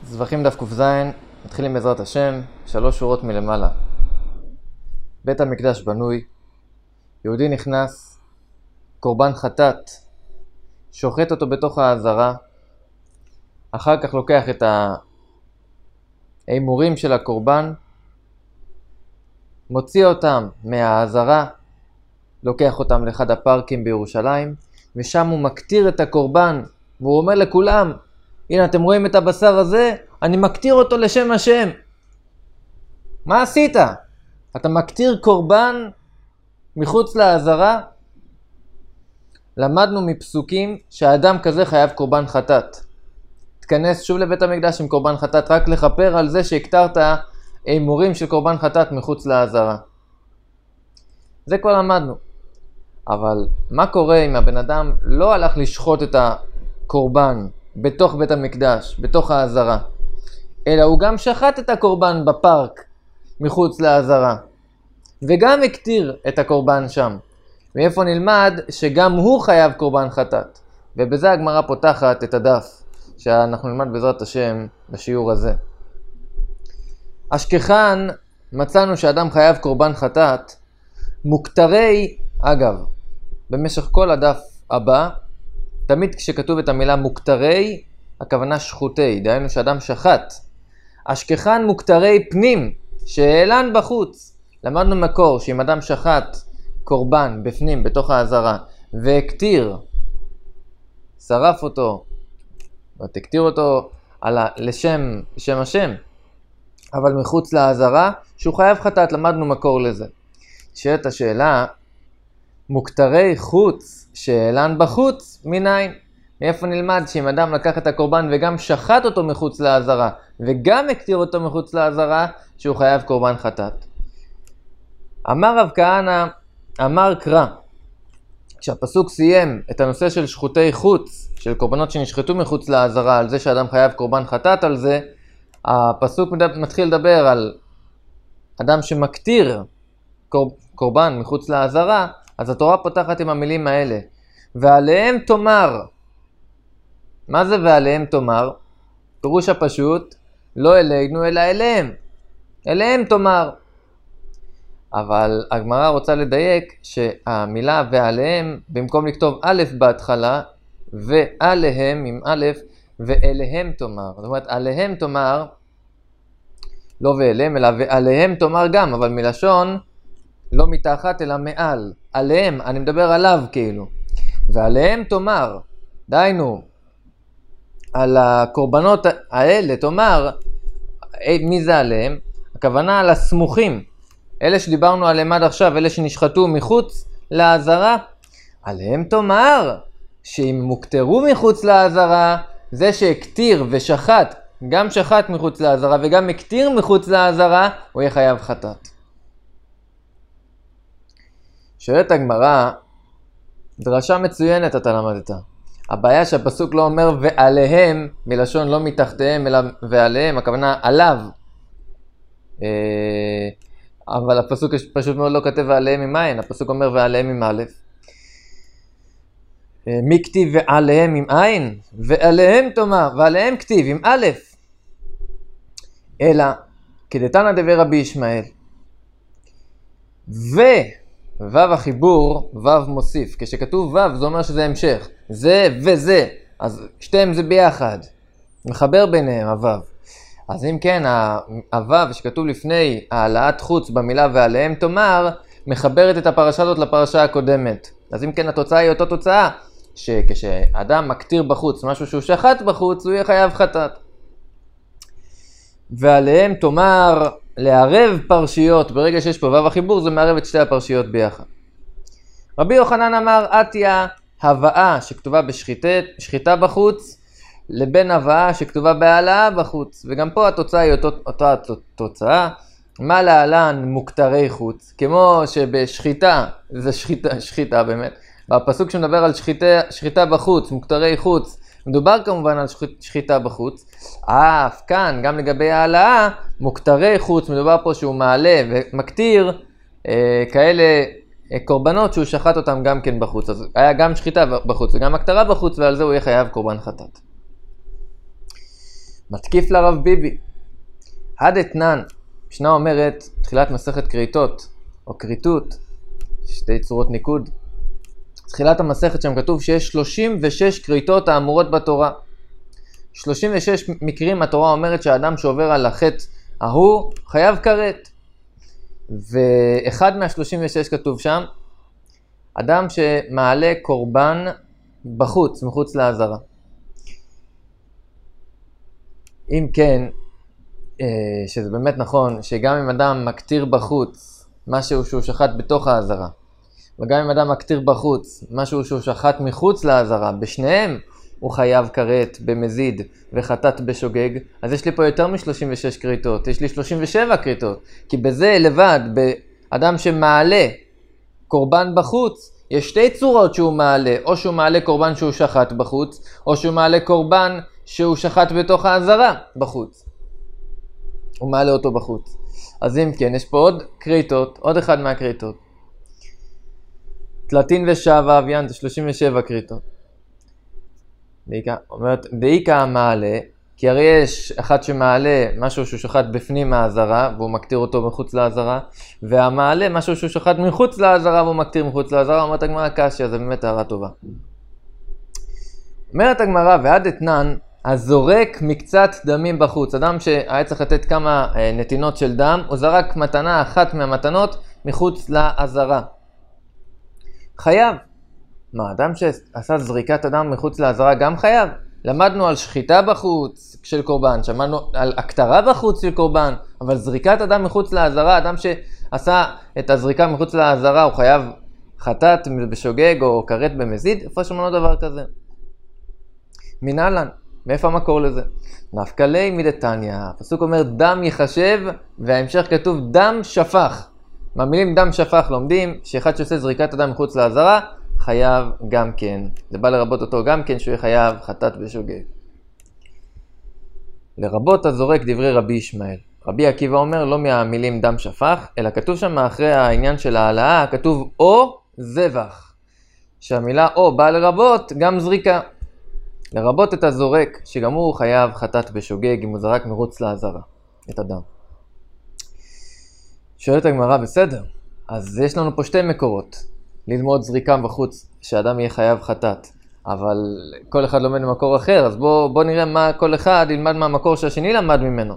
זבחים דף ק"ז, מתחילים בעזרת השם, 3 שורות מלמעלה. בית המקדש בנוי, יהודי נכנס, קורבן חטאת, שוחט אותו בתוך העזרה, אחר כך לוקח את האימורים של הקורבן, מוציא אותם מהעזרה, לוקח אותם לאחד הפארקים בירושלים, ושם הוא מקטיר את הקורבן, והוא אומר לכולם, הנה אתם רואים את הבשר הזה, אני מקטיר אותו לשם השם. מה עשית? אתה מקטיר קורבן מחוץ לעזרה? למדנו מפסוקים שהאדם כזה חייב קורבן חטאת. תכנס שוב לבית המקדש עם קורבן חטאת, רק לכפר על זה שהקטרת אימורים של קורבן חטאת מחוץ לעזרה. זה כבר למדנו. אבל מה קורה אם הבן אדם לא הלך לשחוט את הקורבן בתוך בית המקדש, בתוך העזרה, אלא הוא גם שחט את הקורבן בפארק מחוץ לעזרה, וגם הקטיר את הקורבן שם? מאיפה נלמד שגם הוא חייב קורבן חטאת? ובזה הגמרא פותחת את הדף שאנחנו נלמד בעזרת השם בשיעור הזה. אשכחן מצאנו שאדם חייב קורבן חטאת מוקטרי, אגב, במשך כל הדף הבא, תמיד כשכתוב את המילה מוקטרי, הכוונה שחוטי, דהיינו שאדם שחט. אשכחן מוקטרי פנים, שאלן בחוץ. למדנו מקור שאם אדם שחט קורבן בפנים, בתוך העזרה, והקטיר, שרף אותו, ותקטיר אותו לשם השם, אבל מחוץ לעזרה, שהוא חייב חטאת, למדנו מקור לזה. שאלת השאלה, מוקטרי חוץ, שאלן בחוץ, מניין? מאיפה נלמד שאם אדם לקח את הקורבן וגם שחט אותו מחוץ לעזרה, וגם הקטיר אותו מחוץ לעזרה, שהוא חייב קורבן חטאת? אמר רב כהנא, אמר קרא, כשהפסוק סיים את הנושא של שחוטי חוץ, של קורבנות שנשחטו מחוץ לעזרה, על זה שאדם חייב קורבן חטאת על זה, הפסוק מתחיל לדבר על אדם שמקטיר קורבן מחוץ לעזרה, אז התורה פותחת עם המילים האלה, ועליהם תאמר. מה זה ועליהם תאמר? פירוש הפשוט, לא אלינו אלא אליהם. אליהם תאמר. אבל הגמרא רוצה לדייק שהמילה ועליהם, במקום לכתוב א' בהתחלה, ועליהם עם א', ואליהם תאמר. זאת אומרת, עליהם תאמר, לא ואליהם, אלא ועליהם תאמר גם, אבל מלשון לא מתחת אלא מעל. עליהם, אני מדבר עליו כאילו. ועליהם תאמר, דיינו, על הקורבנות האלה תאמר, מי זה עליהם? הכוונה על הסמוכים. אלה שדיברנו עליהם עד עכשיו, אלה שנשחטו מחוץ לעזרה, עליהם תאמר, שאם מוקטרו מחוץ לעזרה, זה שהקטיר ושחט, גם שחט מחוץ לעזרה וגם הקטיר מחוץ לעזרה, הוא יהיה חייב חטאת. שואלת הגמרא, דרשה מצוינת אתה למדת. הבעיה שהפסוק לא אומר ועליהם, מלשון לא מתחתיהם אלא ועליהם, הכוונה עליו. אבל הפסוק פשוט מאוד לא כתב ועליהם עם עין, הפסוק אומר ועליהם עם א'. מי כתיב ועליהם עם עין? ועליהם תאמר, ועליהם כתיב עם א'. אלא כדתנא דבר רבי ישמעאל. וו החיבור, וו מוסיף. כשכתוב וו זה אומר שזה המשך. זה וזה. אז שתיהם זה ביחד. מחבר ביניהם הוו. אז אם כן, הוו שכתוב לפני העלאת חוץ במילה ועליהם תאמר, מחברת את הפרשה הזאת לפרשה הקודמת. אז אם כן, התוצאה היא אותה תוצאה, שכשאדם מקטיר בחוץ משהו שהוא שחט בחוץ, הוא יהיה חייב חטאת. ועליהם תאמר, לערב פרשיות, ברגע שיש פה וו החיבור, זה מערב את שתי הפרשיות ביחד. רבי יוחנן אמר, עטיה הבאה שכתובה בשחיטה בחוץ, לבין הבאה שכתובה בהעלאה בחוץ. וגם פה התוצאה היא אותה תוצאה. מה להלן מוקטרי חוץ? כמו שבשחיטה, זה שחיטה באמת. בפסוק שמדבר על שחיטה בחוץ, מוקטרי חוץ, מדובר כמובן על שחיטה בחוץ. אף כאן, גם לגבי העלאה, מוקטרי חוץ, מדובר פה שהוא מעלה ומקטיר כאלה קורבנות שהוא שחט אותם גם כן בחוץ. אז היה גם שחיטה בחוץ וגם הקטרה בחוץ, ועל זה הוא יהיה חייב קורבן חטאת. מתקיף לרב ביבי. עד אתנן, משנה אומרת, תחילת מסכת כריתות, או כריתות, שתי צורות ניקוד. תחילת המסכת שם כתוב שיש 36 כריתות האמורות בתורה. 36 מקרים התורה אומרת שהאדם שעובר על החטא ההוא חייב כרת. ואחד מה-36 כתוב שם, אדם שמעלה קורבן בחוץ, מחוץ לעזרה. אם כן, שזה באמת נכון, שגם אם אדם מקטיר בחוץ משהו שהוא שחט בתוך העזרה, וגם אם אדם מקטיר בחוץ משהו שהוא שחט מחוץ לעזרה, בשניהם הוא חייב כרת במזיד וחטאת בשוגג, אז יש לי פה יותר מ-36 כריתות, יש לי 37 כריתות, כי בזה לבד, באדם שמעלה קורבן בחוץ, יש שתי צורות שהוא מעלה, או שהוא מעלה קורבן שהוא שחט בחוץ, או שהוא מעלה קורבן שהוא שחט בתוך העזרה בחוץ. הוא מעלה אותו בחוץ. אז אם כן, יש פה עוד כריתות, עוד אחד מהכריתות. תלתין ושבה אביין זה 37 כריתות. אומרת, דאיקה המעלה, כי הרי יש אחד שמעלה משהו שהוא שחט בפנים העזרה, והוא מקטיר אותו מחוץ לעזרה, והמעלה משהו שהוא שחט מחוץ לעזרה, והוא מקטיר מחוץ לעזרה, אומרת הגמרא קשיא, זה באמת הערה טובה. אומרת הגמרא, ועד אתנן, הזורק מקצת דמים בחוץ. אדם שהיה צריך לתת כמה נתינות של דם, הוא זרק מתנה אחת מהמתנות מחוץ לעזרה. חייב. מה, אדם שעשה זריקת אדם מחוץ לעזרה גם חייב? למדנו על שחיטה בחוץ של קורבן, שמענו על הקטרה בחוץ של קורבן, אבל זריקת אדם מחוץ לעזרה, אדם שעשה את הזריקה מחוץ לעזרה, הוא חייב חטאת בשוגג או כרת במזיד? איפה שמענו דבר כזה? מנהלן, מאיפה המקור לזה? נפקא ליה מדתניא, הפסוק אומר דם יחשב, וההמשך כתוב דם שפך. מהמילים דם שפך לומדים שאחד שעושה זריקת אדם מחוץ לעזרה, חייב גם כן. זה בא לרבות אותו גם כן שהוא חייב חטאת בשוגג. לרבות הזורק דברי רבי ישמעאל. רבי עקיבא אומר לא מהמילים דם שפך, אלא כתוב שם אחרי העניין של העלאה, כתוב או זבח. שהמילה או באה לרבות גם זריקה. לרבות את הזורק, שגם הוא חייב חטאת בשוגג אם הוא זרק מחוץ לעזרה, את הדם. שואלת הגמרא, בסדר, אז יש לנו פה שתי מקורות. ללמוד זריקה בחוץ, שאדם יהיה חייב חטאת. אבל כל אחד לומד ממקור אחר, אז בוא נראה מה כל אחד ילמד מהמקור שהשני למד ממנו.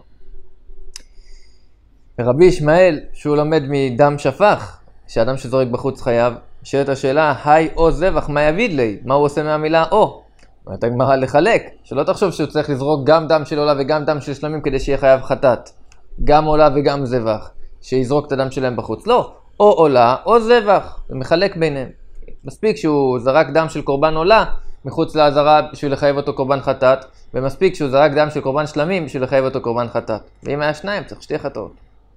רבי ישמעאל, שהוא לומד מדם שפך, שאדם שזורק בחוץ חייב, שואלת השאלה, היי או זבח, מה יביד לי? מה הוא עושה מהמילה או? אומרת הגמרא לחלק, שלא תחשוב שהוא צריך לזרוק גם דם של עולה וגם דם של שלמים כדי שיהיה חייב חטאת. גם עולה וגם זבח, שיזרוק את הדם שלהם בחוץ. לא, או עולה או זבח, זה מחלק ביניהם. מספיק שהוא זרק דם של קורבן עולה מחוץ לעזרה בשביל לחייב אותו קורבן חטאת, ומספיק שהוא זרק דם של קורבן שלמים בשביל לחייב אותו קורבן חטאת. ואם היה שניים צריך שתי חטאות.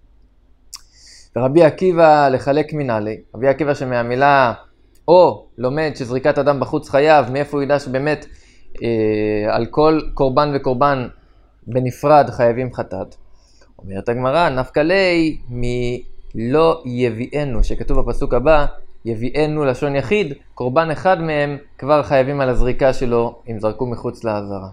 ורבי עקיבא לחלק מנהלי, רבי עקיבא שמהמילה או לומד שזריקת אדם בחוץ חייב, מאיפה הוא ידע שבאמת על כל קורבן וקורבן בנפרד חייבים חטאת. אומרת הגמרא, נפקא ליה מלא יביאנו, שכתוב בפסוק הבא, יביאנו לשון יחיד, קורבן אחד מהם כבר חייבים על הזריקה שלו אם זרקו מחוץ לעזרה.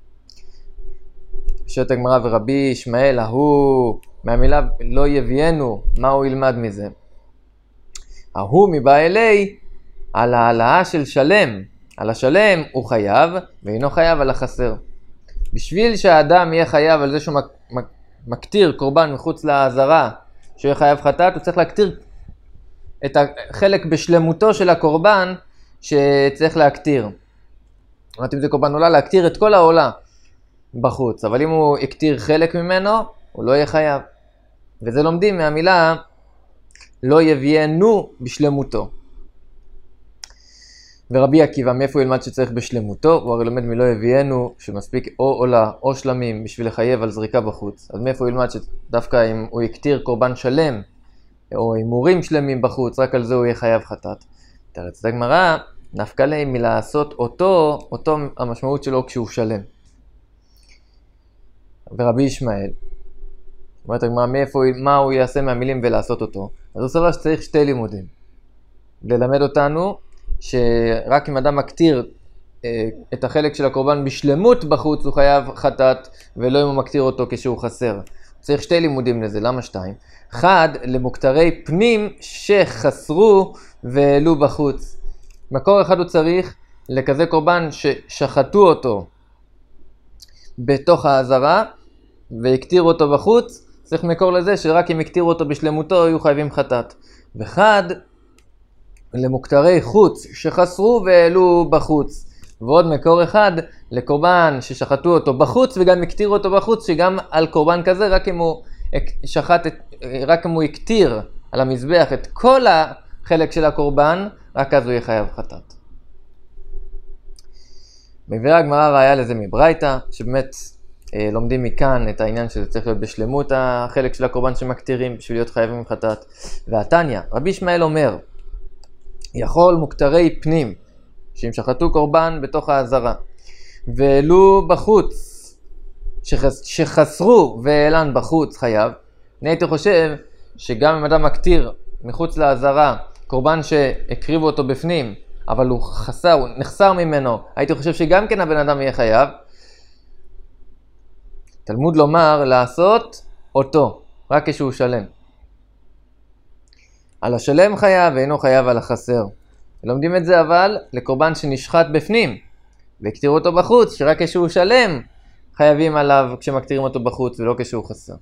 שואלת הגמרא, ורבי ישמעאל, ההוא מהמילה לא יביאנו, מה הוא ילמד מזה? ההוא מבא אלי על העלאה של שלם, על השלם הוא חייב ואינו חייב על החסר. בשביל שהאדם יהיה חייב על זה שהוא מקטיר קורבן מחוץ לעזרה, שהוא יהיה חייב חטאת, הוא צריך להקטיר את החלק בשלמותו של הקורבן שצריך להקטיר. זאת אומרת, אם זה קורבן עולה, להקטיר את כל העולה בחוץ, אבל אם הוא יקטיר חלק ממנו, הוא לא יהיה חייב. וזה לומדים מהמילה לא יביאנו בשלמותו. ורבי עקיבא, מאיפה הוא ילמד שצריך בשלמותו? הוא הרי לומד מלא יביאנו, שמספיק או עולה או שלמים בשביל לחייב על זריקה בחוץ. אז מאיפה הוא ילמד שדווקא אם הוא יקטיר קורבן שלם, או הימורים שלמים בחוץ, רק על זה הוא יהיה חייב חטאת. תרץ הגמרא, נפקא ליה מלעשות אותו המשמעות שלו כשהוא שלם. ורבי ישמעאל, אומרת הגמרא, מה הוא יעשה מהמילים ולעשות אותו? אז הוא סבר שצריך שתי לימודים. ללמד אותנו שרק אם אדם מקטיר את החלק של הקורבן בשלמות בחוץ, הוא חייב חטאת, ולא אם הוא מקטיר אותו כשהוא חסר. צריך 2 לימודים לזה, למה 2? 1, למוקטרי פנים שחסרו והעלו בחוץ. מקור אחד הוא צריך לכזה קורבן ששחטו אותו בתוך העזרה והקטיר אותו בחוץ, צריך מקור לזה שרק אם הקטירו אותו בשלמותו יהיו חייבים חטאת. ואחד, למוקטרי חוץ שחסרו והעלו בחוץ. ועוד מקור אחד לקורבן ששחטו אותו בחוץ וגם הקטירו אותו בחוץ, שגם על קורבן כזה רק אם הוא הקטיר על המזבח את כל החלק של הקורבן, רק אז הוא יהיה חייב חטאת. מביאה הגמרא ראיה לזה מברייתא, שבאמת לומדים מכאן את העניין שזה צריך להיות בשלמות החלק של הקורבן שמקטירים בשביל להיות חייבים חטאת. והתניא, רבי ישמעאל אומר, יכול מוקטרי פנים שאם שחטו קורבן בתוך העזרה והעלו בחוץ, שחסרו והעלן בחוץ חייב. אני הייתי חושב שגם אם אדם מקטיר מחוץ לעזרה קורבן שהקריבו אותו בפנים, אבל הוא חסר, הוא נחסר ממנו, הייתי חושב שגם כן הבן אדם יהיה חייב. תלמוד לומר לעשות אותו, רק כשהוא שלם. על השלם חייב ואינו חייב על החסר. לומדים את זה אבל לקורבן שנשחט בפנים והקטירו אותו בחוץ, שרק כשהוא שלם חייבים עליו כשמקטירים אותו בחוץ ולא כשהוא חסר.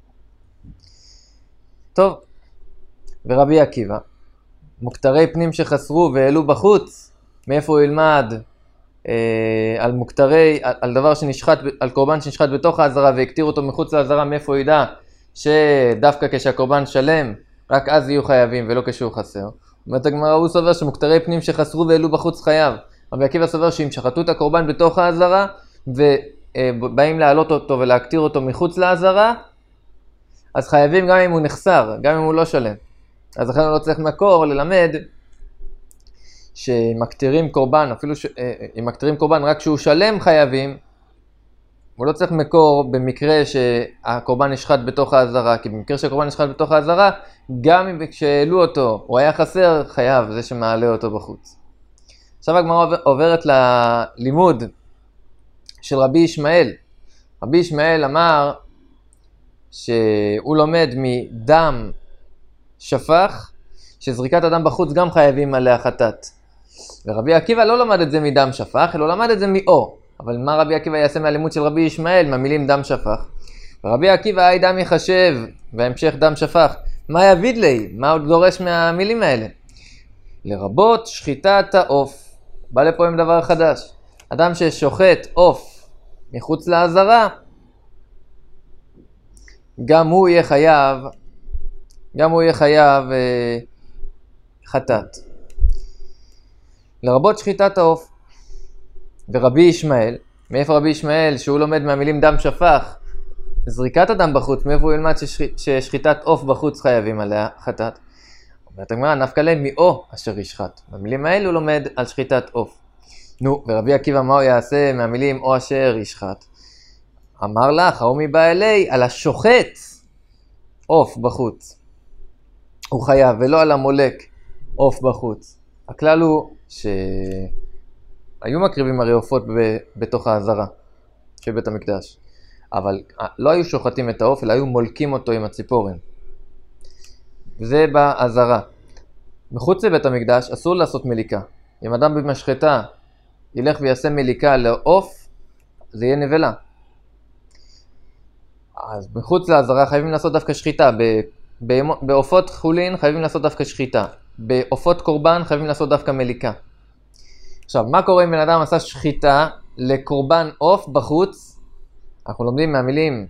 טוב, ורבי עקיבא, מוקטרי פנים שחסרו והעלו בחוץ, מאיפה הוא ילמד על מוקטרי, על דבר שנשחט, על קורבן שנשחט בתוך העזרה והקטיר אותו מחוץ לעזרה, מאיפה הוא ידע שדווקא כשהקורבן שלם רק אז יהיו חייבים ולא כשהוא חסר? אומרת הגמרא, הוא סובר שמוקטרי פנים שחסרו והעלו בחוץ חייב. רבי עקיבא סובר שאם שחטו את הקורבן בתוך העזרה ובאים להעלות אותו ולהקטיר אותו מחוץ לעזרה, אז חייבים גם אם הוא נחסר, גם אם הוא לא שלם. אז לכן הוא לא צריך מקור ללמד שמקטירים קורבן, אפילו אם מקטירים קורבן רק כשהוא שלם חייבים, הוא לא צריך מקור במקרה שהקורבן נשחט בתוך העזרה, כי במקרה שהקורבן נשחט בתוך העזרה, גם אם כשהעלו אותו הוא היה חסר, חייב זה שמעלה אותו בחוץ. עכשיו הגמרא עוברת ללימוד של רבי ישמעאל. רבי ישמעאל אמר שהוא לומד מדם שפך, שזריקת הדם בחוץ גם חייבים עליה חטאת. ורבי עקיבא לא למד את זה מדם שפך, אלא למד את זה מאור. אבל מה רבי עקיבא יעשה מהלימוד של רבי ישמעאל, מהמילים דם שפך? ורבי עקיבא אי דם יחשב, והמשך דם שפך. מה יביד לי? מה עוד דורש מהמילים האלה? לרבות שחיטת העוף. בא לפה עם דבר חדש. אדם ששוחט עוף מחוץ לעזרה, גם הוא יהיה חייב חטאת. לרבות שחיטת העוף. ורבי ישמעאל, מאיפה רבי ישמעאל שהוא לומד מהמילים דם שפך, זריקת הדם בחוץ, מאיפה הוא ילמד ששחיטת עוף בחוץ חייבים עליה חטאת? אומרת הגמרא, נפקא ליה מאו אשר ישחט. במילים האלו הוא לומד על שחיטת עוף. נו, ורבי עקיבא מה הוא יעשה מהמילים או אשר ישחט? אמר לך, ההוא מבא אלי, על השוחט עוף בחוץ הוא חייב, ולא על המולק עוף בחוץ. הכלל הוא שהיו מקריבים הרי עופות בתוך העזרה של בית המקדש, אבל לא היו שוחטים את העוף, אלא היו מולקים אותו עם הציפורן. וזה בעזרה. מחוץ לבית המקדש אסור לעשות מליקה. אם אדם במשחטה ילך ויעשה מליקה לעוף, זה יהיה נבלה. אז מחוץ לעזרה חייבים לעשות דווקא שחיטה. בעופות חולין חייבים לעשות דווקא שחיטה. בעופות קורבן חייבים לעשות דווקא מליקה. עכשיו, מה קורה אם בן אדם עשה שחיטה לקורבן עוף בחוץ? אנחנו לומדים מהמילים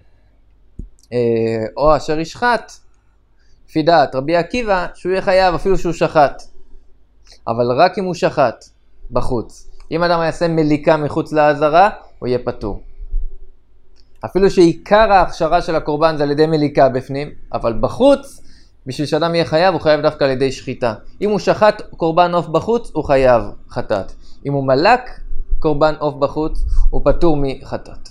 או אשר ישחט, לפי דעת רבי עקיבא, שהוא יהיה חייב אפילו שהוא שחט. אבל רק אם הוא שחט בחוץ. אם אדם יעשה מליקה מחוץ לעזרה, הוא יהיה פטור. אפילו שעיקר ההכשרה של הקורבן זה על ידי מליקה בפנים, אבל בחוץ, בשביל שאדם יהיה חייב, הוא חייב דווקא על ידי שחיטה. אם הוא שחט קורבן עוף בחוץ, הוא חייב חטאת. אם הוא מלק קורבן עוף בחוץ, הוא פטור מחטאת.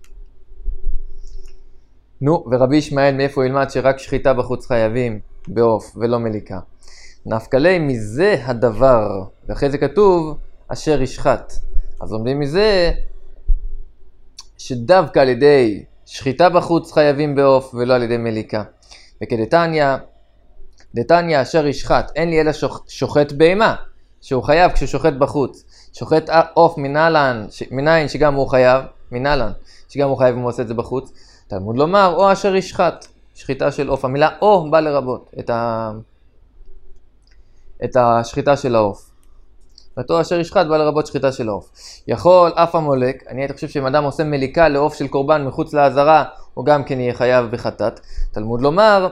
נו, ורבי ישמעאל מאיפה הוא ילמד שרק שחיטה בחוץ חייבים בעוף ולא מליקה? נפקא ליה מזה הדבר, ואחרי זה כתוב אשר ישחט. אז לומדים מזה שדווקא על ידי שחיטה בחוץ חייבים בעוף ולא על ידי מליקה. וכדתניא, אשר ישחט, אין לי אלא שוחט בהמה, שהוא חייב כשהוא שוחט בחוץ. שוחט עוף מנין שגם הוא חייב, מנהלן, שגם הוא חייב אם הוא עושה את זה בחוץ. תלמוד לומר, או אשר ישחט, שחיטה של עוף. המילה או בא לרבות את השחיטה של העוף. ואותו אשר ישחט בא לרבות שחיטה של העוף. יכול אף המולק, אני הייתי חושב שאם אדם עושה מליקה לעוף של קורבן מחוץ לעזרה, הוא גם כן יהיה חייב בחטאת. תלמוד לומר,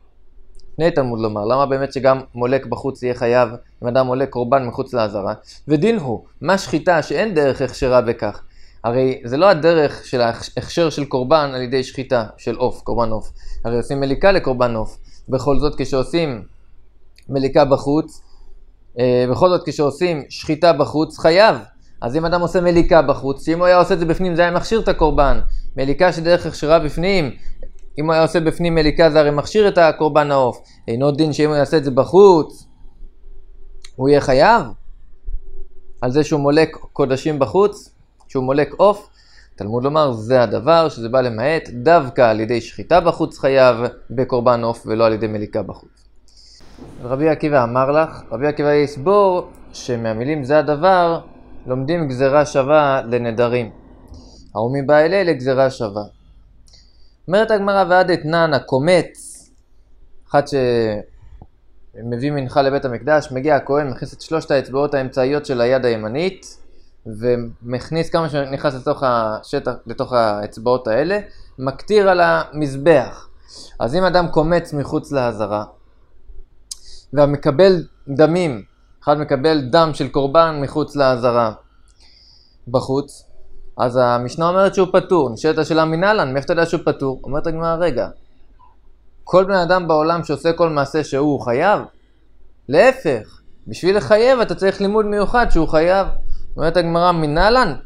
למה באמת שגם מולק בחוץ יהיה חייב אם אדם מולק קורבן מחוץ לעזרה? ודין הוא, מה שחיטה שאין דרך הכשרה בכך? הרי זה לא הדרך של ההכשר של קורבן על ידי שחיטה של עוף, קורבן עוף. הרי עושים מליקה לקורבן עוף. בכל זאת כשעושים מליקה בחוץ, שחיטה בחוץ, חייב. אז אם אדם עושה מליקה בחוץ, שאם הוא היה עושה את זה בפנים, זה היה מכשיר את הקורבן. מליקה שדרך הכשרה בפנים, אם הוא היה עושה בפנים מליקה, זה הרי מכשיר את הקורבן העוף. אינו דין שאם הוא יעשה את זה בחוץ, הוא יהיה חייב? על זה שהוא מולק קודשים בחוץ, שהוא מולק עוף? תלמוד לומר, זה הדבר שזה בא למעט, דווקא על ידי שחיטה בחוץ חייב בקורבן עוף ולא על ידי מליקה בחוץ. רבי עקיבא אמר לך, רבי עקיבא יסבור שמהמילים זה הדבר, לומדים גזרה שווה לנדרים. הרומי בא אלה לגזרה שווה. אומרת הגמרא, ועד אתנן הקומץ, אחד שמביא מנחה לבית המקדש, מגיע הכהן, מכניס את 3 האצבעות האמצעיות של היד הימנית, ומכניס כמה שנכנס לתוך האצבעות האלה, מקטיר על המזבח. אז אם אדם קומץ מחוץ לעזרה, והמקבל דמים, אחד מקבל דם של קורבן מחוץ לעזרה, בחוץ, אז המשנה אומרת שהוא פטור. נשאלת השאלה מנהלן, מאיפה אתה יודע שהוא פטור? אומרת הגמרא, רגע, כל בן אדם בעולם שעושה כל מעשה שהוא חייב? להפך, בשביל לחייב אתה צריך לימוד מיוחד שהוא חייב. אומרת הגמרא, מנהלן,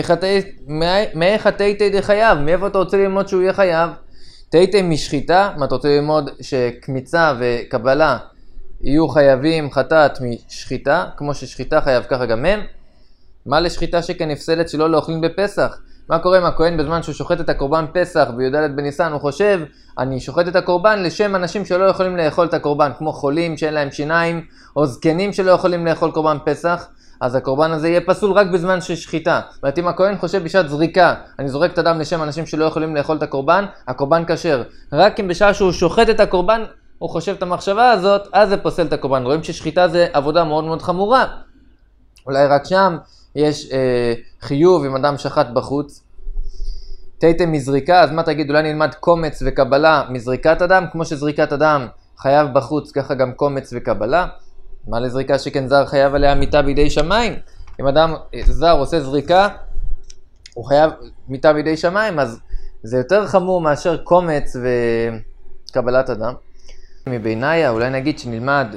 ומאיך תהיתי די חייב? מאיפה אתה רוצה ללמוד שהוא יהיה חייב? תהיתי משחיטה, מה אתה רוצה ללמוד שקמיצה וקבלה יהיו חייבים חטאת משחיטה, כמו ששחיטה חייב ככה גם הם? מה לשחיטה שכן נפסלת שלא לאוכלים בפסח? מה קורה עם הכהן בזמן שהוא שוחט את הקורבן פסח בי"ד בניסן? הוא חושב, אני שוחט את הקורבן לשם אנשים שלא יכולים לאכול את הקורבן, כמו חולים שאין להם שיניים, או זקנים שלא יכולים לאכול קורבן פסח, אז הקורבן הזה יהיה פסול רק בזמן של שחיטה. זאת אם הכהן חושב בשעת זריקה, אני זורק את הדם לשם אנשים שלא יכולים לאכול את הקורבן, הקורבן כשר. רק אם בשעה שהוא שוחט את הקורבן, הוא חושב את המחשבה הזאת, אז זה פוסל את הקורבן. רואים ששחיטה זה עבודה מאוד מאוד חמורה. אולי רק שם יש חיוב אם אדם שחט בחוץ. תהיתם מזריקה, אז מה תגיד? אולי נלמד קומץ וקבלה מזריקת אדם, כמו שזריקת אדם חייב בחוץ, ככה גם קומץ וקבלה. מה לזריקה שכן זר חייב עליה מיתה בידי שמיים? אם אדם זר עושה זריקה, הוא חייב מיתה בידי שמיים, אז זה יותר חמור מאשר קומץ וקבלת אדם. מביניה, אולי נגיד שנלמד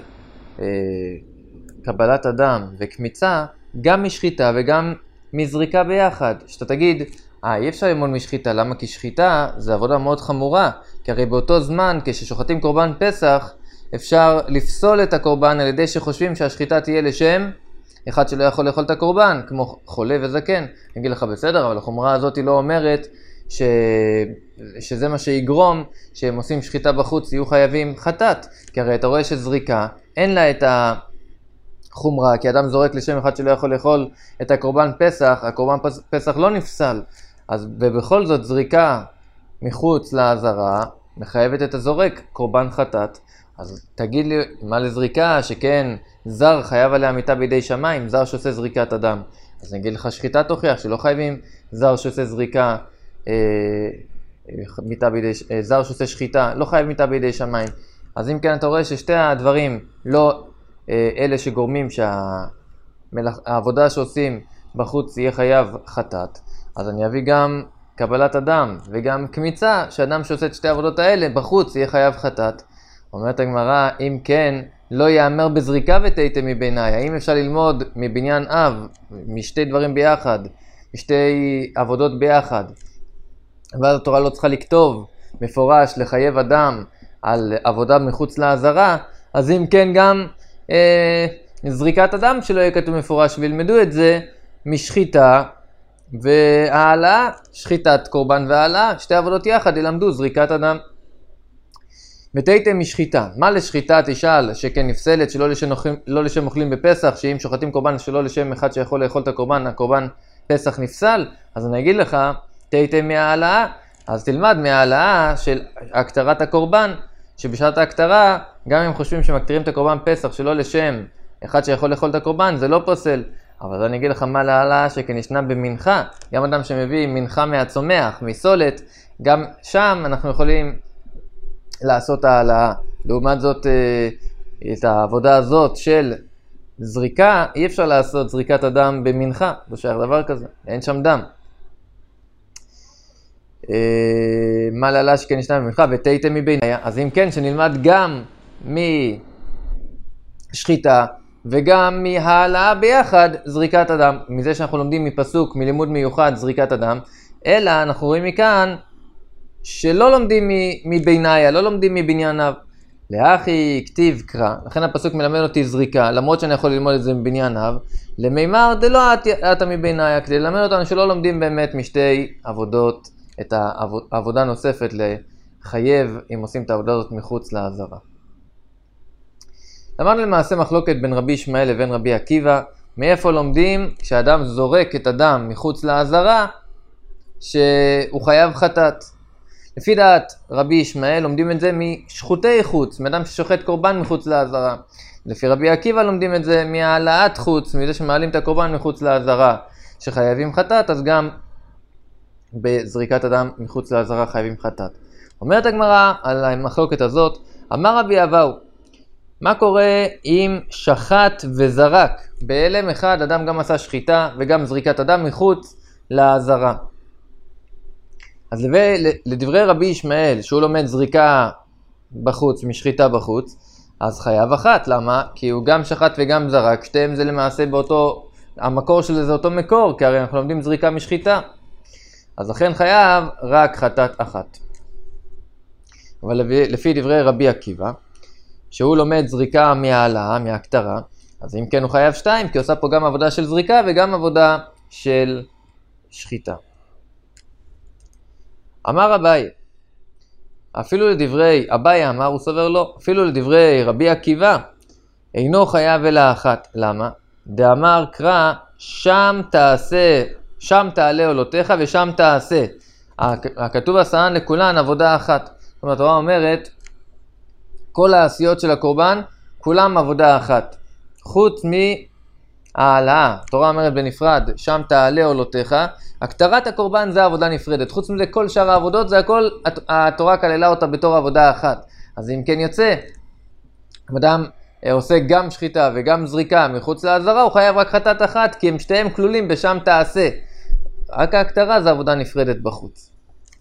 קבלת אדם וקמיצה, גם משחיטה וגם מזריקה ביחד. שאתה תגיד, אי אפשר ללמוד משחיטה, למה? כי שחיטה זה עבודה מאוד חמורה, כי הרי באותו זמן כששוחטים קורבן פסח, אפשר לפסול את הקורבן על ידי שחושבים שהשחיטה תהיה לשם אחד שלא יכול לאכול את הקורבן, כמו חולה וזקן. אני אגיד לך בסדר, אבל החומרה הזאת היא לא אומרת שזה מה שיגרום שהם עושים שחיטה בחוץ יהיו חייבים חטאת. כי הרי אתה רואה שזריקה אין לה את החומרה, כי אדם זורק לשם אחד שלא יכול לאכול את הקורבן פסח, הקורבן פסח לא נפסל. אז ובכל זאת זריקה מחוץ לעזרה מחייבת את הזורק קורבן חטאת. אז תגיד לי, מה לזריקה שכן זר חייב עליה מיתה בידי שמיים, זר שעושה זריקת אדם? אז נגיד לך שחיטה תוכיח שלא חייבים זר שעושה זריקה, זר שעושה שחיטה, לא חייב מיתה בידי שמיים. אז אם כן אתה רואה ששתי הדברים לא אלה שגורמים שהעבודה שעושים בחוץ יהיה חייב חטאת, אז אני אביא גם קבלת אדם וגם קמיצה, שאדם שעושה את שתי העבודות האלה בחוץ יהיה חייב חטאת. אומרת הגמרא, אם כן, לא יאמר בזריקה ותהיתם מביניה. האם אפשר ללמוד מבניין אב, משתי דברים ביחד, משתי עבודות ביחד? ואז התורה לא צריכה לכתוב מפורש לחייב אדם על עבודה מחוץ לעזרה, אז אם כן גם זריקת אדם שלא יהיה כתוב מפורש וילמדו את זה, משחיטה והעלאה, שחיטת קורבן והעלאה, שתי עבודות יחד ילמדו זריקת אדם. ותהייתם משחיטה. מה לשחיטה תשאל? שכן נפסלת שלא לשם אוכלים בפסח, שאם שוחטים קורבן שלא לשם אחד שיכול לאכול את הקורבן, הקורבן פסח נפסל. אז אני אגיד לך, תהייתם מהעלאה, אז תלמד מהעלאה של הקטרת הקורבן, שבשעת ההקטרה, גם אם חושבים שמקטרים את הקורבן פסח שלא לשם אחד שיכול לאכול את הקורבן, זה לא פוסל. אבל אני אגיד לך מה להעלאה שכן ישנה במנחה. גם אדם שמביא מנחה מהצומח, מסולת, גם שם אנחנו יכולים לעשות העלאה. לעומת זאת, את העבודה הזאת של זריקה, אי אפשר לעשות זריקת אדם במנחה. לא שייך דבר כזה, אין שם דם. מה להעלאה שכן ישנה במנחה? ותהייתם מביניה. אז אם כן, שנלמד גם משחיטה וגם מהעלאה ביחד זריקת אדם. מזה שאנחנו לומדים מפסוק, מלימוד מיוחד זריקת אדם, אלא אנחנו רואים מכאן שלא לומדים מביניה, לא לומדים מבנייניו. לאחי כתיב קרא, לכן הפסוק מלמד אותי זריקה, למרות שאני יכול ללמוד את זה מבנייניו, למימר דלא אתה מביניה, כדי ללמד אותנו שלא לומדים באמת משתי עבודות, את העבודה נוספת לחייב אם עושים את העבודה הזאת מחוץ לעזרה. למדנו למעשה מחלוקת בין רבי ישמעאל לבין רבי עקיבא, מאיפה לומדים כשאדם זורק את הדם מחוץ לעזרה, שהוא חייב חטאת. לפי דעת רבי ישמעאל לומדים את זה משחוטי חוץ, מאדם ששוחט קורבן מחוץ לעזרה. לפי רבי עקיבא לומדים את זה מהעלאת חוץ, מזה שמעלים את הקורבן מחוץ לעזרה, שחייבים חטאת, אז גם בזריקת אדם מחוץ לעזרה חייבים חטאת. אומרת הגמרא על המחלוקת הזאת, אמר רבי אבאו, מה קורה אם שחט וזרק? בהלם אחד אדם גם עשה שחיטה וגם זריקת אדם מחוץ לעזרה. אז לדברי רבי ישמעאל, שהוא לומד זריקה בחוץ, משחיטה בחוץ, אז חייב אחת. למה? כי הוא גם שחט וגם זרק, שתיהם זה למעשה באותו, המקור של זה אותו מקור, כי הרי אנחנו לומדים זריקה משחיטה. אז לכן חייב רק חטאת אחת. אבל לפי דברי רבי עקיבא, שהוא לומד זריקה מהעלאה, מהקטרה, אז אם כן הוא חייב שתיים, כי עושה פה גם עבודה של זריקה וגם עבודה של שחיטה. אמר אביי, אפילו לדברי, אביי אמר, הוא סובר לא, אפילו לדברי רבי עקיבא, אינו חייב אלא אחת. למה? דאמר קרא, שם תעשה, שם תעלה עולותיך ושם תעשה. הכתוב עשאן לכולן עבודה אחת. זאת אומרת, התורה אומרת, כל העשיות של הקורבן, כולם עבודה אחת. חוץ מהעלאה. התורה אומרת בנפרד, שם תעלה עולותיך. הקטרת הקורבן זה עבודה נפרדת. חוץ מזה, כל שאר העבודות, זה הכל, התורה כללה אותה בתור עבודה אחת. אז אם כן יוצא, אדם עושה גם שחיטה וגם זריקה מחוץ לעזרה, הוא חייב רק חטאת אחת, כי הם שתיהם כלולים בשם תעשה. רק ההקטרה זה עבודה נפרדת בחוץ.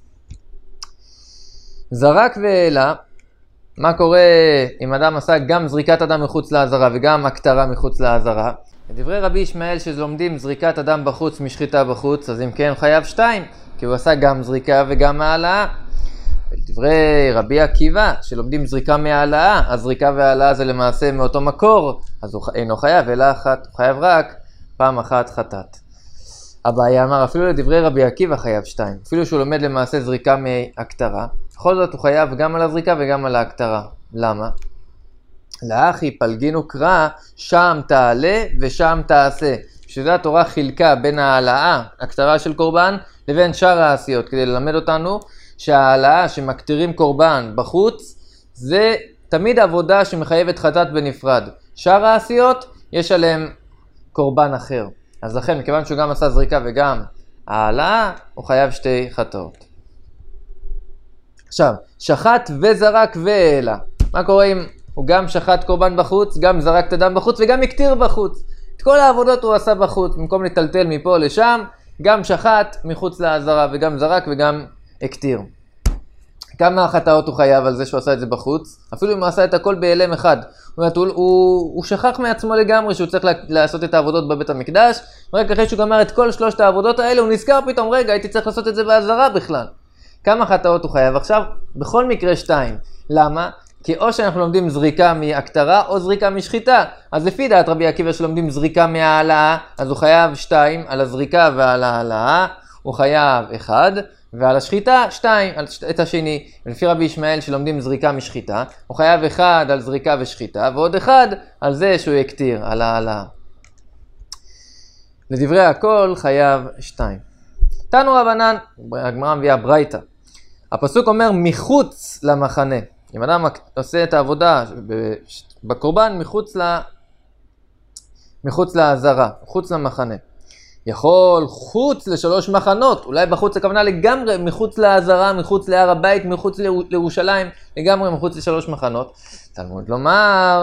זרק והעלה, מה קורה אם אדם עשה גם זריקת אדם מחוץ לעזרה וגם הקטרה מחוץ לעזרה? לדברי רבי ישמעאל שלומדים זריקת אדם בחוץ משחיטה בחוץ, אז אם כן חייב שתיים, כי הוא עשה גם זריקה וגם העלאה. לדברי רבי עקיבא שלומדים זריקה מהעלאה, אז זריקה והעלאה זה למעשה מאותו מקור, אז הוא אינו חייב אלא אחת, הוא חייב רק פעם אחת חטאת. אביי אמר, אפילו לדברי רבי עקיבא חייב שתיים, אפילו שהוא לומד למעשה זריקה מהקטרה, בכל זאת הוא חייב גם על הזריקה וגם על ההקטרה. למה? לאחי פלגינו קרא, שם תעלה ושם תעשה. שזה התורה חילקה בין העלאה, הקטרה של קורבן, לבין שאר העשיות, כדי ללמד אותנו שהעלאה שמקטירים קורבן בחוץ, זה תמיד עבודה שמחייבת חטאת בנפרד. שאר העשיות, יש עליהם קורבן אחר. אז לכן, מכיוון שהוא גם עשה זריקה וגם העלאה, הוא חייב שתי חטאות. עכשיו, שחט וזרק והעלה. מה קורה אם הוא גם שחט קורבן בחוץ, גם זרק את הדם בחוץ וגם הקטיר בחוץ? את כל העבודות הוא עשה בחוץ, במקום לטלטל מפה לשם, גם שחט מחוץ לעזרה וגם זרק וגם הקטיר. כמה חטאות הוא חייב על זה שהוא עשה את זה בחוץ? אפילו אם הוא עשה את הכל בהלם אחד. הוא שכח מעצמו לגמרי שהוא צריך לעשות את העבודות בבית המקדש, רק אחרי שהוא גמר את כל שלושת העבודות האלה, הוא נזכר פתאום, רגע, הייתי צריך לעשות את זה בעזרה בכלל. כמה חטאות הוא חייב? עכשיו, בכל מקרה שתיים. למה? כי או שאנחנו לומדים זריקה מהקטרה או זריקה משחיטה. אז לפי דעת רבי עקיבא שלומדים זריקה מהעלאה, אז הוא חייב 2 על הזריקה ועל העלאה, הוא חייב 1, ועל השחיטה 2 את השני. לפי רבי ישמעאל שלומדים זריקה משחיטה, הוא חייב 1 על זריקה ושחיטה, ועוד 1 על זה שהוא יקטיר, על העלאה. לדברי הכל חייב 2. תנו רבנן, הגמרא מביאה ברייתא. הפסוק אומר מחוץ למחנה. אם אדם עושה את העבודה בקורבן מחוץ לעזרה, מחוץ למחנה. יכול חוץ ל3 מחנות, אולי בחוץ הכוונה לגמרי מחוץ לעזרה, מחוץ להר הבית, מחוץ לירושלים, לגמרי מחוץ ל3 מחנות. תלמוד לומר,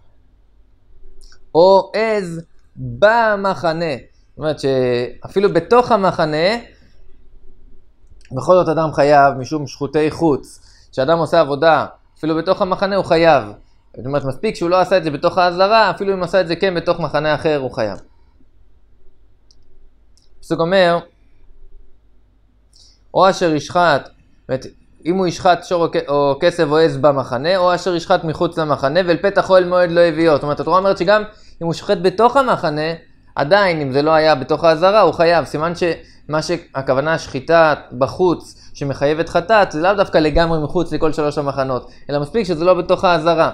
או עז במחנה. זאת אומרת שאפילו בתוך המחנה, בכל זאת אדם חייב משום שחוטי חוץ. כשאדם עושה עבודה, אפילו בתוך המחנה הוא חייב. זאת אומרת, מספיק שהוא לא עשה את זה בתוך העזרה, אפילו אם עשה את זה כן בתוך מחנה אחר הוא חייב. הפסוק אומר, או אשר ישחט, אם הוא ישחט שור או כסף או עז במחנה, או אשר ישחט מחוץ למחנה, ואל פתח אוהל מועד לא הביאו. זאת אומרת, התורה אומרת שגם אם הוא שוחט בתוך המחנה, עדיין אם זה לא היה בתוך העזרה הוא חייב. סימן שמה שהכוונה שחיטה בחוץ שמחייבת חטאת, זה לאו דווקא לגמרי מחוץ לכל 3 המחנות, אלא מספיק שזה לא בתוך העזרה.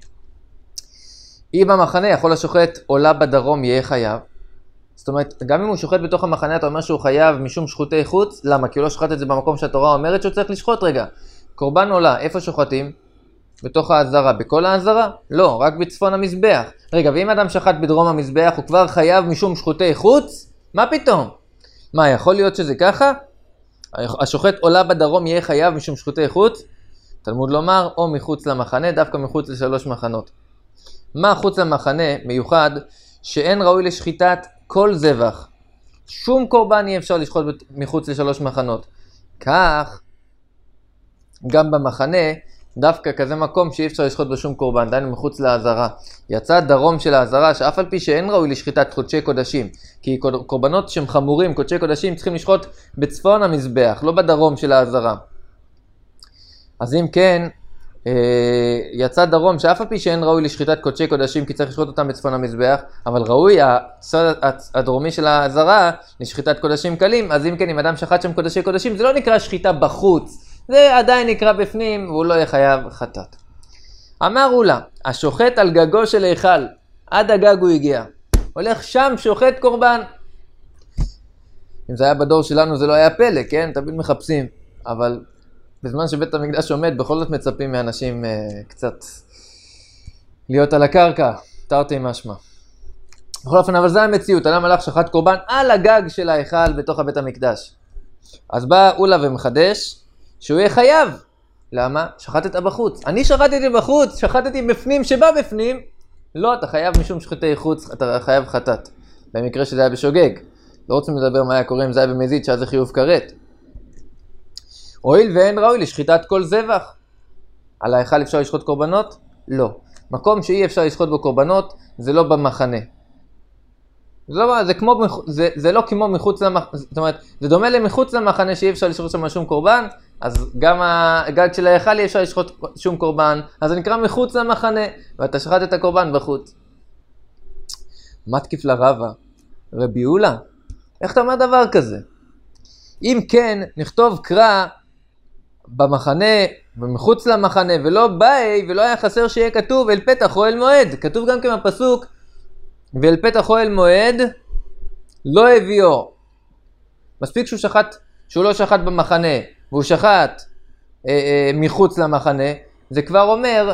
אם במחנה יכול השוחט עולה בדרום יהיה חייב. זאת אומרת, גם אם הוא שוחט בתוך המחנה, אתה אומר שהוא חייב משום שחוטי חוץ. למה? כי הוא לא שוחט את זה במקום שהתורה אומרת שהוא צריך לשחוט. רגע, קורבן עולה, איפה שוחטים? בתוך העזרה. בכל העזרה? לא, רק בצפון המזבח. רגע, ואם אדם שחט בדרום המזבח, הוא כבר חייב משום שחוטי חוץ? מה פתאום? מה, יכול להיות שזה ככה? השוחט עולה בדרום יהיה חייב משום שחוטי חוץ? תלמוד לומר, או מחוץ למחנה, דווקא מחוץ ל3 מחנות. מה חוץ למחנה מיוחד? שאין ראוי לשחיטת כל זבח. שום קורבן אי אפשר לשחוט מחוץ ל3 מחנות. כך, גם במחנה, דווקא כזה מקום שאי אפשר לשחוט בשום קורבן, דיינו מחוץ לעזרה. יצא דרום של העזרה, שאף על פי שאין ראוי לשחיטת קודשי קודשים, כי קורבנות שהם חמורים, קודשי קודשים, צריכים לשחוט בצפון המזבח, לא בדרום של העזרה. אז אם כן, יצא דרום, שאף על פי שאין ראוי לשחיטת קודשי קודשים, כי צריך לשחוט אותם בצפון המזבח, אבל ראוי הצד הדרומי של העזרה לשחיטת קודשים קלים. אז אם כן, אם אדם שחט שם קודשי קודשים, זה לא נקרא שחיטה בחוץ, זה עדיין נקרא בפנים, והוא לא יחייב חטאת. אמרו לה, השוחט על גגו של היכל, עד הגג הוא הגיע. הולך שם שוחט קורבן. אם זה היה בדור שלנו זה לא היה פלא, כן? תמיד מחפשים. אבל בזמן שבית המקדש עומד, בכל זאת מצפים מאנשים קצת להיות על הקרקע, תרתי משמע. בכל אופן, אבל זה המציאות, אדם הלך שחט קורבן על הגג של ההיכל בתוך הבית המקדש. אז בא אולה ומחדש, שהוא יהיה חייב. למה? שחטת בחוץ. אני שחטתי בחוץ, שחטתי בפנים שבא בפנים. לא, אתה חייב משום שחטי חוץ, אתה חייב חטאת. במקרה שזה היה בשוגג. לא רוצים לדבר מה היה קורה אם זה היה במזיד, שאז זה חיוב כרת. הואיל ואין ראוי לשחיטת כל זבח. על ההיכל אפשר לשחוט קורבנות? לא. מקום שאי אפשר לשחוט בו קורבנות, זה לא במחנה. זה לא כמו מחוץ למחנה, זאת אומרת, זה דומה למחוץ למחנה שאי אפשר לשחוט שם שום קורבן, אז גם הגג של ההיכל אי אפשר לשחוט שום קורבן, אז זה נקרא מחוץ למחנה, ואתה שחט את הקורבן בחוץ. מה תקיף לרבה? רבי אולה, איך אתה אומר דבר כזה? אם כן, נכתוב קרא במחנה ומחוץ למחנה, ולא באי, ולא היה חסר שיהיה כתוב אל פתח אוהל מועד. כתוב גם כן בפסוק, ואל פתח אוהל מועד לא הביאו. מספיק שהוא לא שחט במחנה, והוא שחט מחוץ למחנה, זה כבר אומר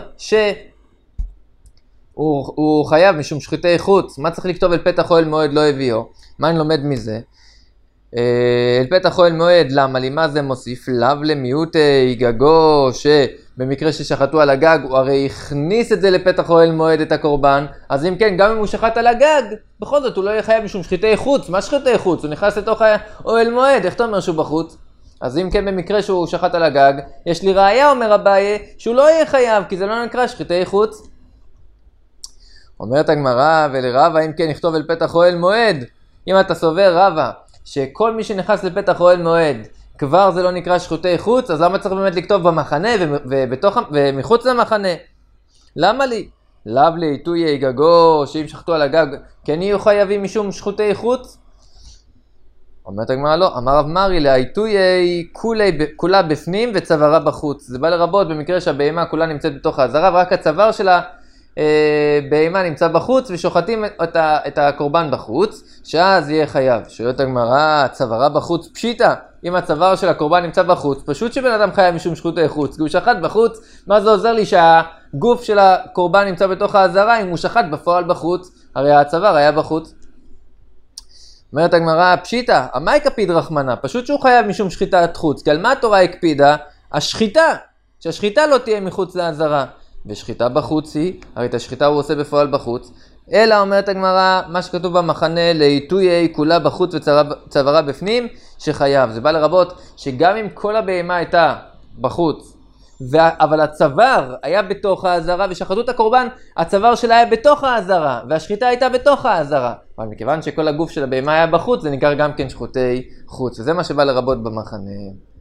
שהוא חייב משום שחיטי חוץ. מה צריך לכתוב אל פתח אוהל מועד לא הביאו? מה אני לומד מזה? אל פתח אוהל מועד, למה לי? מה זה מוסיף? לאו למיעוט גגו, שבמקרה ששחטו על הגג, הוא הרי הכניס את זה לפתח אוהל מועד את הקורבן, אז אם כן, גם אם הוא שחט על הגג, בכל זאת הוא לא יהיה חייב משום שחיטי חוץ. מה שחיטי חוץ? הוא נכנס לתוך האוהל מועד, איך אתה אומר שהוא בחוץ? אז אם כן, במקרה שהוא שחט על הגג, יש לי ראיה, אומר אביי, שהוא לא יהיה חייב, כי זה לא נקרא שחיטי חוץ. אומרת הגמרא, ולרבה, אם כן, נכתוב אל פתח אוהל מועד. אם אתה סובר רבה, שכל מי שנכנס לפתח אוהל מועד, כבר זה לא נקרא שחוטי חוץ, אז למה צריך באמת לכתוב במחנה ומחוץ למחנה? למה לי? לאו לעיתוי גגו, שאם שחטו על הגג, כן יהיו חייבים משום שחוטי חוץ? אומרת הגמרא לא, אמר רב מרי, לעיתוי כולה בפנים וצווארה בחוץ. זה בא לרבות במקרה שהבהמה כולה נמצאת בתוך העזרה, ורק הצוואר של הבהמה נמצא בחוץ, ושוחטים את הקורבן בחוץ, שאז יהיה חייב. שואלת הגמרא, צווארה בחוץ פשיטה. אם הצוואר של הקורבן נמצא בחוץ, פשוט שבן אדם חייב משום שחוטי חוץ. כי הוא שחט בחוץ, מה זה עוזר לי שהגוף של הקורבן נמצא בתוך העזרה, אם הוא שחט בפועל בחוץ? הרי הצוואר היה בחוץ. אומרת הגמרא, פשיטה, המאי קפיד רחמנה, פשוט שהוא חייב משום שחיטת חוץ, כי על מה התורה הקפידה? השחיטה, שהשחיטה לא תהיה מחוץ לעזרה, ושחיטה בחוץ היא, הרי את השחיטה הוא עושה בפועל בחוץ, אלא אומרת הגמרא, מה שכתוב במחנה, לעיתוי כולה בחוץ וצווארה בפנים, שחייב. זה בא לרבות שגם אם כל הבהמה הייתה בחוץ, אבל הצוואר היה בתוך העזרה, ושחטו את הקורבן, הצוואר שלה היה בתוך העזרה, והשחיטה הייתה בתוך העזרה. אבל מכיוון שכל הגוף של הבהמה היה בחוץ, זה נקרא גם כן שחוטי חוץ, וזה מה שבא לרבות במחנה.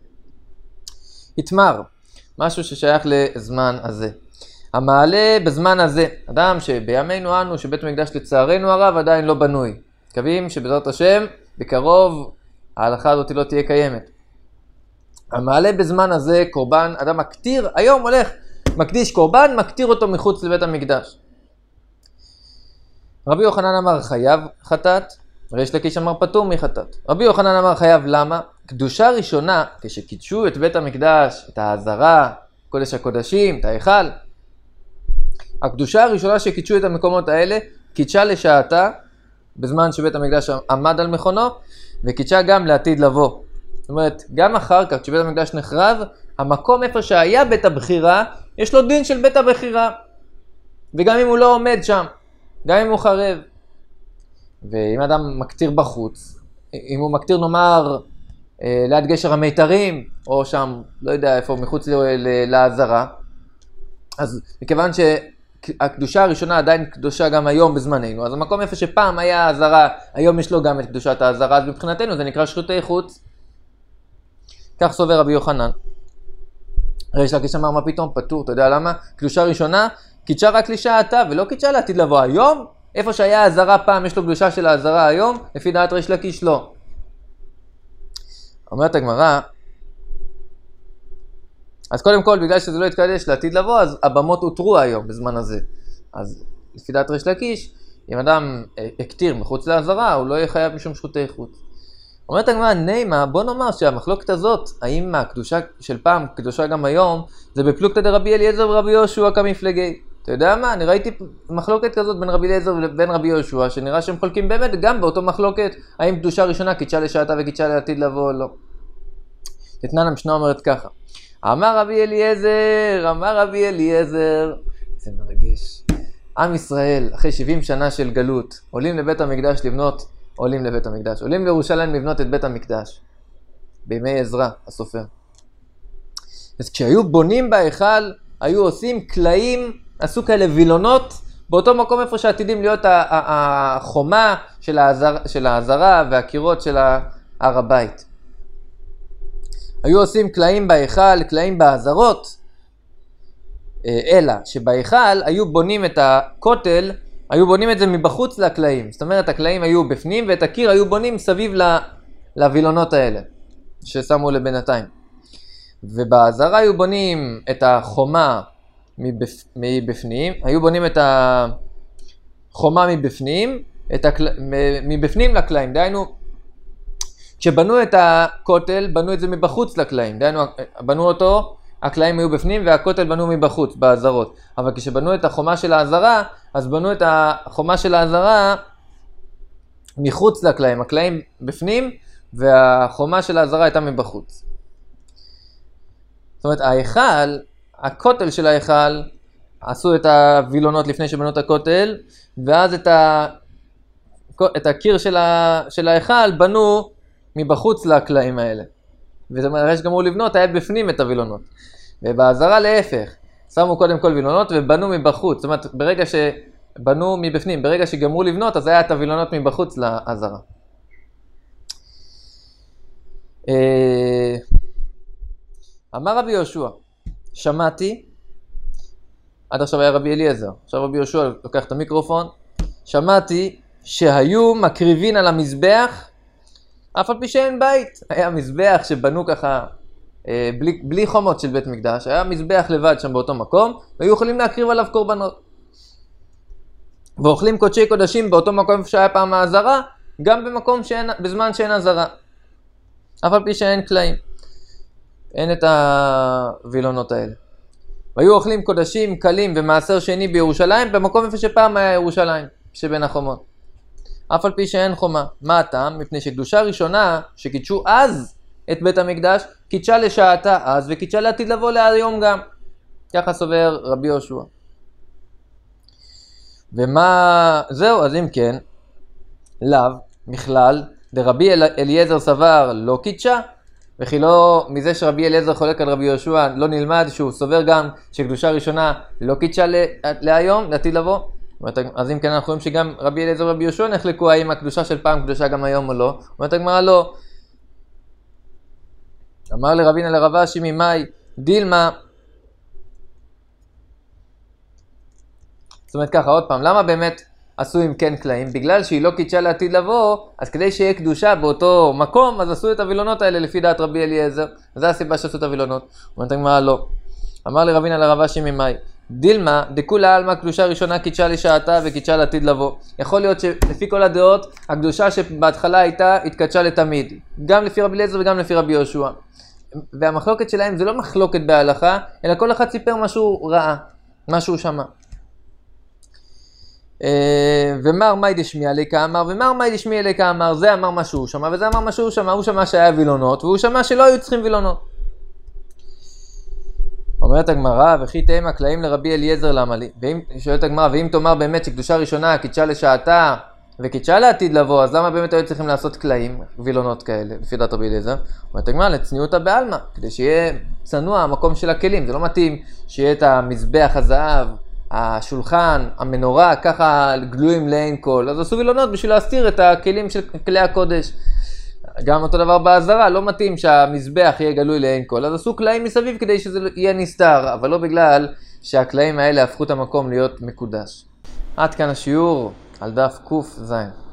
התמר, משהו ששייך לזמן הזה. המעלה בזמן הזה, אדם שבימינו אנו, שבית המקדש לצערנו הרב עדיין לא בנוי. מקווים שבעזרת השם, בקרוב ההלכה הזאת לא תהיה קיימת. המעלה בזמן הזה קורבן, אדם מקטיר, היום הולך, מקדיש קורבן, מקטיר אותו מחוץ לבית המקדש. רבי יוחנן אמר חייב חטאת, ריש לקיש אמר פטור מחטאת. רבי יוחנן אמר חייב, למה? קדושה ראשונה, כשקידשו את בית המקדש, את העזרה, קודש הקודשים, את ההיכל, הקדושה הראשונה שקידשו את המקומות האלה, קידשה לשעתה, בזמן שבית המקדש עמד על מכונו, וקידשה גם לעתיד לבוא. זאת אומרת, גם אחר כך, כשבית המקדש נחרב, המקום איפה שהיה בית הבחירה, יש לו דין של בית הבחירה. וגם אם הוא לא עומד שם, גם אם הוא חרב. ואם אדם מקטיר בחוץ, אם הוא מקטיר נאמר ליד גשר המיתרים, או שם, לא יודע איפה, מחוץ לעזרה, אז מכיוון שהקדושה הראשונה עדיין קדושה גם היום בזמננו, אז המקום איפה שפעם היה העזרה, היום יש לו גם את קדושת העזרה, אז מבחינתנו זה נקרא שחוטי חוץ. כך סובר רבי יוחנן. ריש לקיש אמר, מה פתאום פטור? אתה יודע למה? קדושה ראשונה קידשה רק לשעתה, ולא קידשה לעתיד לבוא. היום, איפה שהיה העזרה פעם, יש לו קדושה של העזרה היום, לפי דעת ריש לקיש לא. אומרת הגמרא, אז קודם כל, בגלל שזה לא יתקדש לעתיד לבוא, אז הבמות הותרו היום בזמן הזה. אז לפי דעת ריש לקיש, אם אדם הקטיר מחוץ לעזרה, הוא לא יהיה חייב משום שחוטי חוץ. אומרת הגמרא, נימה, בוא נאמר שהמחלוקת הזאת, האם הקדושה של פעם, קדושה גם היום, זה בפלוגתא דרבי אליעזר ורבי יהושע כמפלגי. אתה יודע מה? אני ראיתי מחלוקת כזאת בין רבי אליעזר ובין רבי יהושע, שנראה שהם חולקים באמת גם באותו מחלוקת, האם קדושה ראשונה קידשה לשעתה וקידשה לעתיד לבוא או לא. תתנן המשנה אומרת ככה, אמר רבי אליעזר, זה מרגש. עם ישראל, אחרי 70 שנה של גלות, עולים לבית המקדש לבנות, עולים לירושלים לבנות את בית המקדש, בימי עזרא הסופר. אז כשהיו בונים בהיכל, היו עושים קלעים, עשו כאלה וילונות, באותו מקום איפה שעתידים להיות החומה של העזרה והקירות של הר הבית. היו עושים קלעים בהיכל, קלעים בעזרות, אלא שבהיכל היו בונים את הכותל, היו בונים את זה מבחוץ לקלעים. זאת אומרת, הקלעים היו בפנים, ואת הקיר היו בונים סביב לווילונות האלה, ששמו לבינתיים. ובעזרה היו בונים את החומה מבפנים, היו בונים את החומה מבפנים, מבפנים לקלעים. דהיינו, כשבנו את הכותל, בנו את זה מבחוץ לקלעים. דהיינו, בנו אותו, הקלעים היו בפנים והכותל בנו מבחוץ, בעזרות. אבל כשבנו את החומה של העזרה, אז בנו את החומה של העזרה מחוץ לקלעים. הקלעים בפנים והחומה של העזרה הייתה מבחוץ. זאת אומרת, ההיכל, הכותל של ההיכל, עשו את הווילונות לפני שבנו את הכותל, ואז את הקיר של ההיכל בנו מבחוץ לקלעים האלה. וזה אומר, יש גמרו לבנות, היה בפנים את הווילונות. ובעזרה להפך, שמו קודם כל וילונות ובנו מבחוץ. זאת אומרת, ברגע שבנו מבפנים, ברגע שגמרו לבנות, אז היה את הווילונות מבחוץ לעזרה. אמר רבי יהושע, שמעתי, עד עכשיו היה רבי אליעזר, עכשיו רבי יהושע לוקח את המיקרופון, שמעתי שהיו מקריבין על המזבח, אף על פי שאין בית. היה מזבח שבנו ככה, בלי חומות של בית מקדש, היה מזבח לבד שם באותו מקום, והיו יכולים להקריב עליו קורבנות. ואוכלים קודשי קודשים באותו מקום שהיה פעם העזרה, גם בזמן שאין עזרה. אף על פי שאין קלעים. אין את הווילונות האלה. והיו אוכלים קודשים קלים ומעשר שני בירושלים, במקום איפה שפעם היה ירושלים, שבין החומות. אף על פי שאין חומה. מה הטעם? מפני שקדושה ראשונה, שקידשו אז את בית המקדש, קידשה לשעתה אז, וקידשה לעתיד לבוא להיום גם. ככה סובר רבי יהושע. ומה... זהו, אז אם כן, לאו, מכלל, דרבי אליעזר סבר לא קידשה, וכי לא, מזה שרבי אליעזר חולק על רבי יהושע, לא נלמד שהוא סובר גם שקדושה ראשונה לא קידשה להיום, לעתיד לבוא. אז אם כן אנחנו רואים שגם רבי אליעזר ורבי יהושע נחלקו האם הקדושה של פעם קדושה גם היום או לא. אומרת הגמרא לא. אמר לרבינה לרב אשי ממאי דילמה. זאת אומרת ככה, עוד פעם, למה באמת עשו עם כן קלעים? בגלל שהיא לא קידשה לעתיד לבוא, אז כדי שיהיה קדושה באותו מקום, אז עשו את הווילונות האלה לפי דעת רבי אליעזר. זו הסיבה שעשו את הווילונות. אומרת הגמרא לא. אמר לרבינה לרב אשי ממאי דילמה, דכולה עלמא קדושה ראשונה קידשה לשעתה וקידשה לעתיד לבוא. יכול להיות שלפי כל הדעות, הקדושה שבהתחלה הייתה, התקדשה לתמיד. גם לפי רבי אליעזר וגם לפי רבי יהושע. והמחלוקת שלהם זה לא מחלוקת בהלכה, אלא כל אחד סיפר משהו רעה, משהו שמע. ומר מאי דשמיע ליה אמר, ומר מאי דשמיע ליה אמר, זה אמר מה שהוא שמע, וזה אמר מה שהוא שמע. הוא שמע שהיה וילונות, והוא שמע שלא היו צריכים וילונות. אומרת הגמרא, וכי תאמה קלעים לרבי אליעזר למה לי? שואלת הגמרא, ואם תאמר באמת שקדושה ראשונה קידשה לשעתה וקידשה לעתיד לבוא, אז למה באמת היו צריכים לעשות קלעים, וילונות כאלה, לפי דעת רבי אליעזר? אומרת הגמרא, לצניעותא בעלמא, כדי שיהיה צנוע המקום של הכלים. זה לא מתאים שיהיה את המזבח הזהב, השולחן, המנורה, ככה גלויים לעין כל. אז עשו וילונות בשביל להסתיר את הכלים של כלי הקודש. גם אותו דבר בעזרה, לא מתאים שהמזבח יהיה גלוי לעין כל, אז עשו קלעים מסביב כדי שזה יהיה נסתר, אבל לא בגלל שהקלעים האלה הפכו את המקום להיות מקודש. עד כאן השיעור על דף קז.